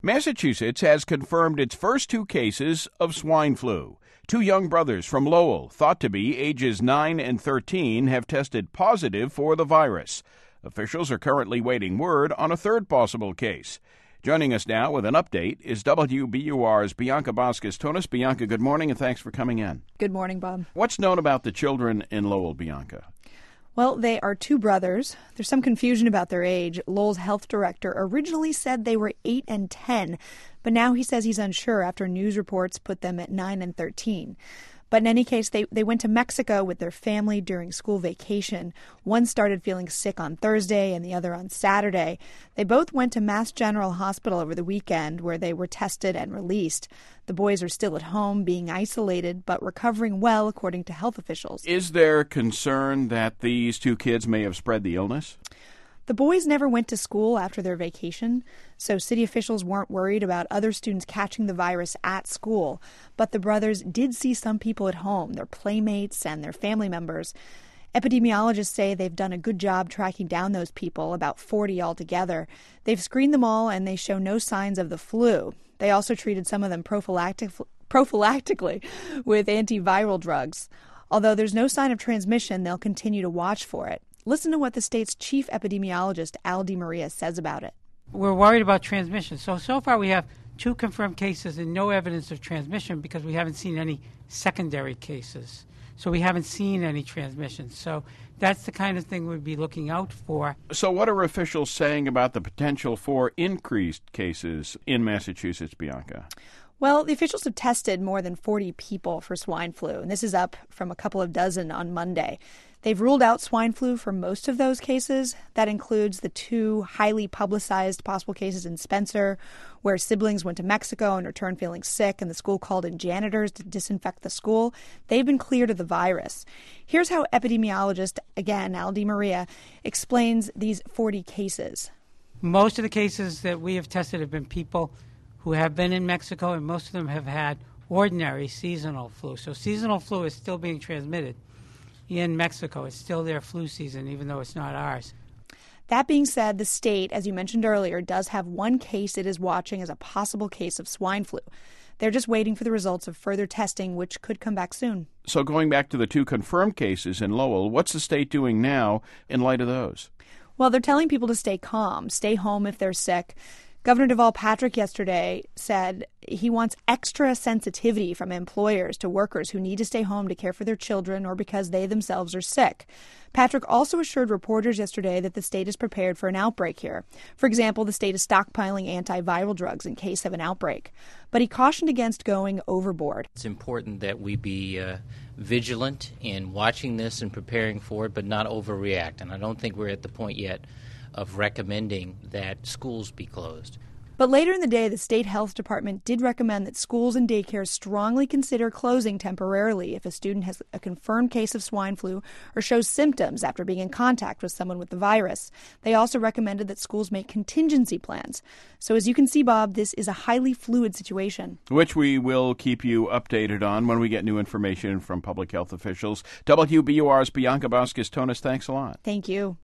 Massachusetts has confirmed its first 2 cases of swine flu. 2 young brothers from Lowell, thought to be ages 9 and 13, have tested positive for the virus. Officials are currently waiting word on a 3rd possible case. Joining us now with an update is WBUR's Bianca Vasquez-Tonis. Bianca, good morning, and thanks for coming in. Good morning, Bob. What's known about the children in Lowell, Bianca? Well, they are 2 brothers. There's some confusion about their age. Lowell's health director originally said they were 8 and 10, but now he says he's unsure after news reports put them at 9 and 13. But in any case, they went to Mexico with their family during school vacation. One started feeling sick on Thursday and the other on Saturday. They both went to Mass General Hospital over the weekend where they were tested and released. The boys are still at home being isolated but recovering well, according to health officials. Is there concern that these 2 kids may have spread the illness? The boys never went to school after their vacation, so city officials weren't worried about other students catching the virus at school. But the brothers did see some people at home, their playmates and their family members. Epidemiologists say they've done a good job tracking down those people, about 40 altogether. They've screened them all, and they show no signs of the flu. They also treated some of them prophylactically with antiviral drugs. Although there's no sign of transmission, they'll continue to watch for it. Listen to what the state's chief epidemiologist, Al DiMaria, says about it. We're worried about transmission. So far we have 2 confirmed cases and no evidence of transmission because we haven't seen any secondary cases. So we haven't seen any transmission. So that's the kind of thing we'd be looking out for. So what are officials saying about the potential for increased cases in Massachusetts, Bianca? Well, the officials have tested more than 40 people for swine flu, and this is up from a couple of dozen on Monday. They've ruled out swine flu for most of those cases. That includes the 2 highly publicized possible cases in Spencer, where siblings went to Mexico and returned feeling sick, and the school called in janitors to disinfect the school. They've been cleared of the virus. Here's how epidemiologist, again, Al DiMaria, explains these 40 cases. Most of the cases that we have tested have been people who have been in Mexico, and most of them have had ordinary seasonal flu. So seasonal flu is still being transmitted in Mexico. It's still their flu season, even though it's not ours. That being said, the state, as you mentioned earlier, does have 1 case it is watching as a possible case of swine flu. They're just waiting for the results of further testing, which could come back soon. So going back to the 2 confirmed cases in Lowell, what's the state doing now in light of those? Well, they're telling people to stay calm, stay home if they're sick. Governor Deval Patrick yesterday said he wants extra sensitivity from employers to workers who need to stay home to care for their children or because they themselves are sick. Patrick also assured reporters yesterday that the state is prepared for an outbreak here. For example, the state is stockpiling antiviral drugs in case of an outbreak. But he cautioned against going overboard. It's important that we be vigilant in watching this and preparing for it, but not overreact. And I don't think we're at the point yet of recommending that schools be closed. But later in the day, the state health department did recommend that schools and daycares strongly consider closing temporarily if a student has a confirmed case of swine flu or shows symptoms after being in contact with someone with the virus. They also recommended that schools make contingency plans. So as you can see, Bob, this is a highly fluid situation. Which we will keep you updated on when we get new information from public health officials. WBUR's Bianca Vasquez-Tonis, thanks a lot. Thank you.